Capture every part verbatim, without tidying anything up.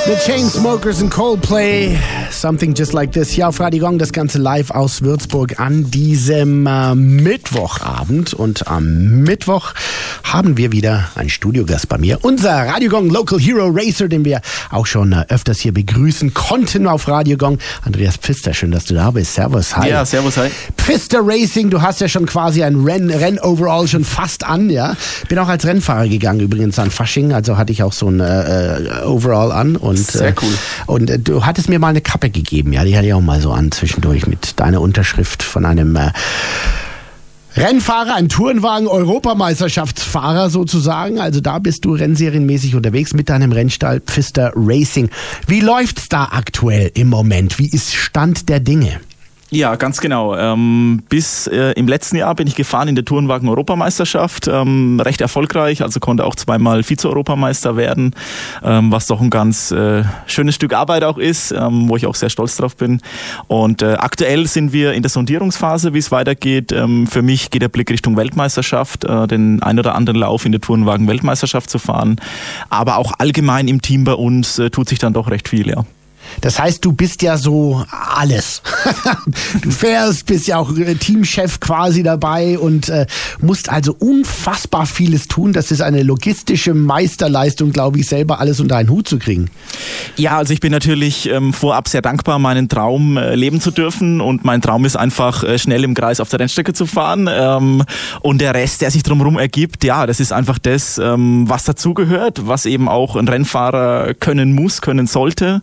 The Chainsmokers and Coldplay, Something Just Like This. Hier auf Radio Gong, das Ganze live aus Würzburg an diesem äh, Mittwochabend. Und am Mittwoch haben wir wieder einen Studiogast bei mir. Unser Radio Gong Local Hero Racer, den wir auch schon äh, öfters hier begrüßen konnten auf Radio Gong. Andreas Pfister, schön, dass du da bist. Servus, hi. Ja, servus, hi. Pfister Racing, du hast ja schon quasi ein Renn, Renn-Overall schon fast an, ja. Bin auch als Rennfahrer gegangen übrigens an Fasching, also hatte ich auch so ein äh, Overall an. Und, Sehr cool. Äh, und äh, du hattest mir mal eine Kappe gegeben, ja, die hatte ich auch mal so an zwischendurch mit deiner Unterschrift von einem äh, Rennfahrer, ein Tourenwagen-Europameisterschaftsfahrer sozusagen. Also da bist du rennserienmäßig unterwegs mit deinem Rennstall Pfister Racing. Wie läuft's da aktuell im Moment? Wie ist Stand der Dinge? Ja, ganz genau. Ähm, bis äh, im letzten Jahr bin ich gefahren in der Tourenwagen-Europameisterschaft. Ähm, recht erfolgreich, also konnte auch zweimal Vize-Europameister werden, ähm, was doch ein ganz äh, schönes Stück Arbeit auch ist, ähm, wo ich auch sehr stolz drauf bin. Und äh, aktuell sind wir in der Sondierungsphase, wie es weitergeht. Ähm, für mich geht der Blick Richtung Weltmeisterschaft, äh, den ein oder anderen Lauf in der Tourenwagen-Weltmeisterschaft zu fahren. Aber auch allgemein im Team bei uns äh, tut sich dann doch recht viel, ja. Das heißt, du bist ja so alles. Du fährst, bist ja auch Teamchef quasi dabei und äh, musst also unfassbar vieles tun. Das ist eine logistische Meisterleistung, glaube ich, selber alles unter einen Hut zu kriegen. Ja, also ich bin natürlich ähm, vorab sehr dankbar, meinen Traum äh, leben zu dürfen. Und mein Traum ist einfach, äh, schnell im Kreis auf der Rennstrecke zu fahren. Ähm, und der Rest, der sich drumherum ergibt, ja, das ist einfach das, ähm, was dazugehört, was eben auch ein Rennfahrer können muss, können sollte.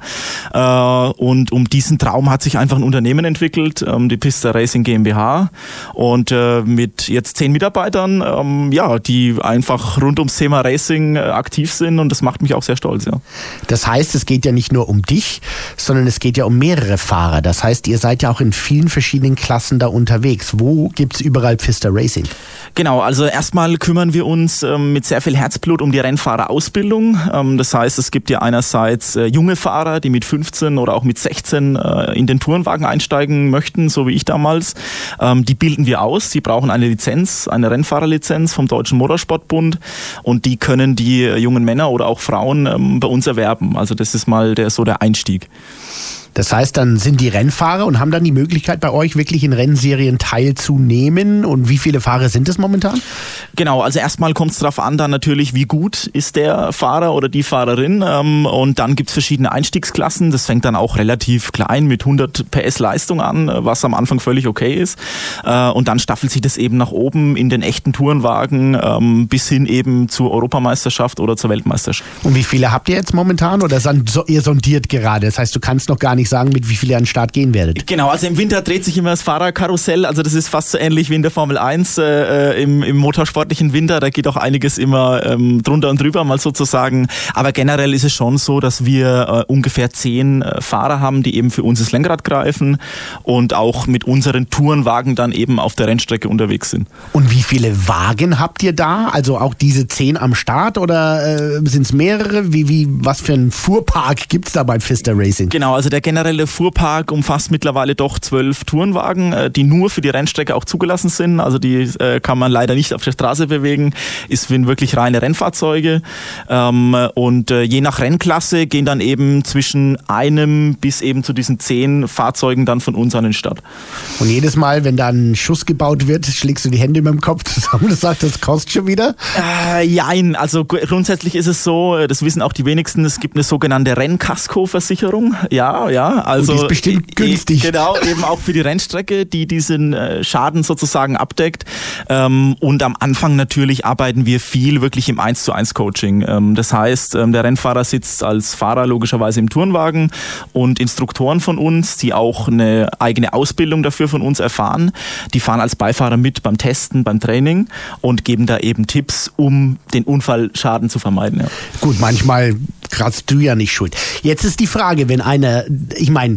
Und um diesen Traum hat sich einfach ein Unternehmen entwickelt, die Pfister Racing GmbH, und mit jetzt zehn Mitarbeitern, ja, die einfach rund ums Thema Racing aktiv sind, und das macht mich auch sehr stolz, ja. Das heißt, es geht ja nicht nur um dich, sondern es geht ja um mehrere Fahrer. Das heißt, ihr seid ja auch in vielen verschiedenen Klassen da unterwegs. Wo gibt's überall Pfister Racing? Genau, also erstmal kümmern wir uns ähm, mit sehr viel Herzblut um die Rennfahrerausbildung. Ähm, das heißt, es gibt ja einerseits äh, junge Fahrer, die mit fünfzehn oder auch mit sechzehn äh, in den Tourenwagen einsteigen möchten, so wie ich damals. Ähm, die bilden wir aus. Die brauchen eine Lizenz, eine Rennfahrerlizenz vom Deutschen Motorsportbund, und die können die äh, jungen Männer oder auch Frauen ähm, bei uns erwerben. Also das ist mal der, so der Einstieg. Das heißt, dann sind die Rennfahrer und haben dann die Möglichkeit, bei euch wirklich in Rennserien teilzunehmen. Und wie viele Fahrer sind es momentan? Genau, also erstmal kommt es darauf an, dann natürlich, wie gut ist der Fahrer oder die Fahrerin. Und dann gibt es verschiedene Einstiegsklassen. Das fängt dann auch relativ klein mit hundert P S Leistung an, was am Anfang völlig okay ist. Und dann staffelt sich das eben nach oben in den echten Tourenwagen bis hin eben zur Europameisterschaft oder zur Weltmeisterschaft. Und wie viele habt ihr jetzt momentan, oder ihr sondiert gerade? Das heißt, du kannst noch gar nicht sagen, mit wie viel ihr an den Start gehen werdet. Genau, also im Winter dreht sich immer das Fahrerkarussell, also das ist fast so ähnlich wie in der Formel eins äh, im, im motorsportlichen Winter, da geht auch einiges immer ähm, drunter und drüber, mal sozusagen, aber generell ist es schon so, dass wir äh, ungefähr zehn äh, Fahrer haben, die eben für uns das Lenkrad greifen und auch mit unseren Tourenwagen dann eben auf der Rennstrecke unterwegs sind. Und wie viele Wagen habt ihr da? Also auch diese zehn am Start, oder äh, sind es mehrere? Wie, wie, was für einen Fuhrpark gibt es da bei Pfister Racing? Genau, also der generelle Fuhrpark umfasst mittlerweile doch zwölf Tourenwagen, die nur für die Rennstrecke auch zugelassen sind. Also die äh, kann man leider nicht auf der Straße bewegen. Es sind wirklich reine Rennfahrzeuge. Ähm, und äh, je nach Rennklasse gehen dann eben zwischen einem bis eben zu diesen zehn Fahrzeugen dann von uns an den Start. Und jedes Mal, wenn da ein Schuss gebaut wird, schlägst du die Hände über dem Kopf zusammen und sagst, das kostet schon wieder? Äh, jein, also grundsätzlich ist es so, das wissen auch die wenigsten, es gibt eine sogenannte Rennkaskoversicherung. Ja, ja. Also und die ist bestimmt günstig. Genau, eben auch für die Rennstrecke, die diesen äh, Schaden sozusagen abdeckt. Ähm, und am Anfang natürlich arbeiten wir viel wirklich im eins zu eins Coaching. Ähm, das heißt, ähm, der Rennfahrer sitzt als Fahrer logischerweise im Tourenwagen, und Instruktoren von uns, die auch eine eigene Ausbildung dafür von uns erfahren, die fahren als Beifahrer mit beim Testen, beim Training und geben da eben Tipps, um den Unfallschaden zu vermeiden. Ja. Gut, manchmal kratzt du ja nicht schuld. Jetzt ist die Frage, wenn einer, ich meine,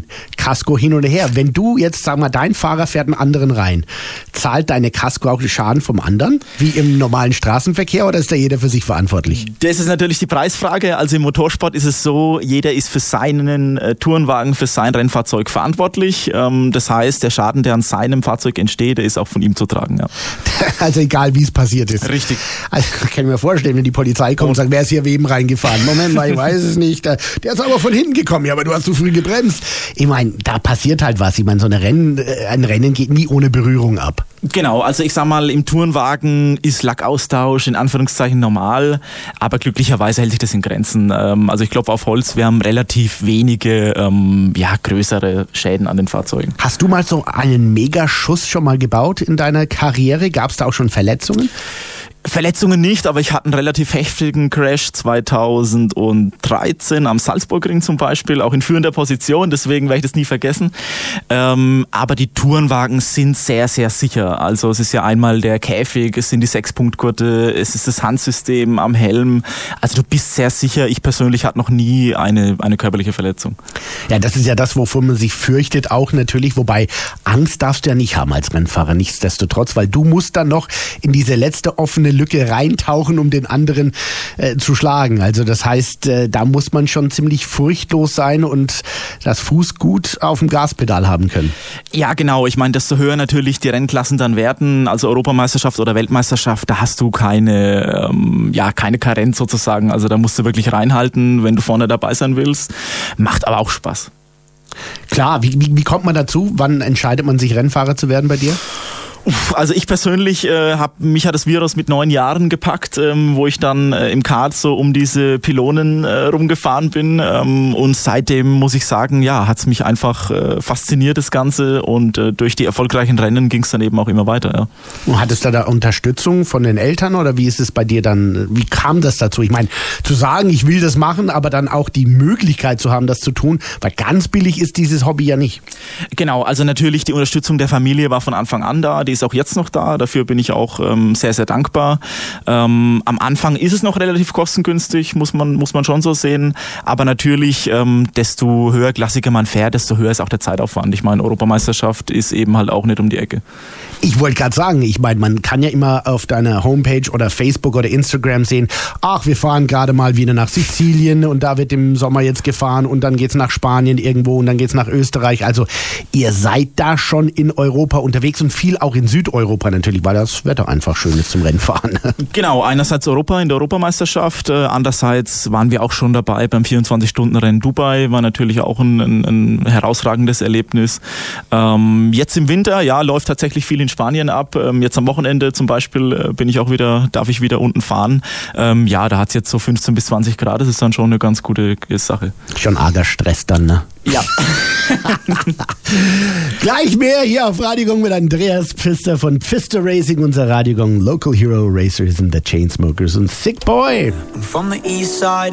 Kasko hin oder her. Wenn du jetzt, sag mal, dein Fahrer fährt einen anderen rein, zahlt deine Kasko auch den Schaden vom anderen, wie im normalen Straßenverkehr, oder ist da jeder für sich verantwortlich? Das ist natürlich die Preisfrage. Also im Motorsport ist es so, jeder ist für seinen äh, Tourenwagen, für sein Rennfahrzeug verantwortlich. Ähm, das heißt, der Schaden, der an seinem Fahrzeug entsteht, der ist auch von ihm zu tragen. Ja. Also egal, wie es passiert ist. Richtig. Also kann ich mir vorstellen, wenn die Polizei kommt und sagt, wer ist hier wem reingefahren? Moment mal, ich weiß es nicht. Der ist aber von hinten gekommen. Ja, aber du hast zu früh gebremst. Ich meine, da passiert halt was. Ich meine, so eine Rennen, ein Rennen geht nie ohne Berührung ab. Genau, also ich sag mal, im Tourenwagen ist Lackaustausch in Anführungszeichen normal, aber glücklicherweise hält sich das in Grenzen. Also ich glaube auf Holz, wir haben relativ wenige, ähm, ja, größere Schäden an den Fahrzeugen. Hast du mal so einen Megaschuss schon mal gebaut in deiner Karriere? Gab es da auch schon Verletzungen? Verletzungen nicht, aber ich hatte einen relativ heftigen Crash zweitausenddreizehn am Salzburgring zum Beispiel, auch in führender Position, deswegen werde ich das nie vergessen. Ähm, aber die Tourenwagen sind sehr, sehr sicher. Also es ist ja einmal der Käfig, es sind die Sechspunktgurte, es ist das Handsystem am Helm. Also du bist sehr sicher. Ich persönlich hatte noch nie eine, eine körperliche Verletzung. Ja, das ist ja das, wovon man sich fürchtet auch natürlich, wobei Angst darfst du ja nicht haben als Rennfahrer, nichtsdestotrotz, weil du musst dann noch in diese letzte offene Lücke reintauchen, um den anderen äh, zu schlagen. Also das heißt, äh, da muss man schon ziemlich furchtlos sein und das Fuß gut auf dem Gaspedal haben können. Ja, genau. Ich meine, desto höher natürlich die Rennklassen dann werden, also Europameisterschaft oder Weltmeisterschaft, da hast du keine, ähm, ja, keine Karenz sozusagen. Also da musst du wirklich reinhalten, wenn du vorne dabei sein willst. Macht aber auch Spaß. Klar, wie, wie, wie kommt man dazu? Wann entscheidet man sich, Rennfahrer zu werden bei dir? Also ich persönlich äh, habe mich hat das Virus mit neun Jahren gepackt, ähm, wo ich dann äh, im Kart so um diese Pylonen äh, rumgefahren bin, ähm, und seitdem muss ich sagen, ja, hat's mich einfach äh, fasziniert, das Ganze, und äh, durch die erfolgreichen Rennen ging's dann eben auch immer weiter. Ja. Und hattest du da Unterstützung von den Eltern oder wie ist es bei dir dann, wie kam das dazu? Ich meine, zu sagen, ich will das machen, aber dann auch die Möglichkeit zu haben, das zu tun, weil ganz billig ist dieses Hobby ja nicht. Genau, also natürlich die Unterstützung der Familie war von Anfang an da, die ist auch jetzt noch da, dafür bin ich auch ähm, sehr, sehr dankbar. Ähm, am Anfang ist es noch relativ kostengünstig, muss man, muss man schon so sehen, aber natürlich, ähm, desto höherklassiger man fährt, desto höher ist auch der Zeitaufwand. Ich meine, Europameisterschaft ist eben halt auch nicht um die Ecke. Ich wollte gerade sagen, ich meine, man kann ja immer auf deiner Homepage oder Facebook oder Instagram sehen, ach, wir fahren gerade mal wieder nach Sizilien und da wird im Sommer jetzt gefahren und dann geht's nach Spanien irgendwo und dann geht's nach Österreich. Also ihr seid da schon in Europa unterwegs und viel auch in Südeuropa natürlich, weil das Wetter einfach schön ist zum Rennfahren. Genau, einerseits Europa in der Europameisterschaft, äh, andererseits waren wir auch schon dabei beim vierundzwanzig-Stunden-Rennen Dubai, war natürlich auch ein, ein, ein herausragendes Erlebnis. Ähm, jetzt im Winter, ja, läuft tatsächlich viel in Spanien ab. Ähm, jetzt am Wochenende zum Beispiel äh, bin ich auch wieder, darf ich wieder unten fahren. Ähm, ja, da hat es jetzt so fünfzehn bis zwanzig Grad, das ist dann schon eine ganz gute Sache. Schon arger Stress dann, ne? Ja. Gleich mehr hier auf Radio Gong mit Andreas Pfister von Pfister Racing, unser Radio Gong Local Hero Racers and the Chainsmokers und Sick Boy. From the east side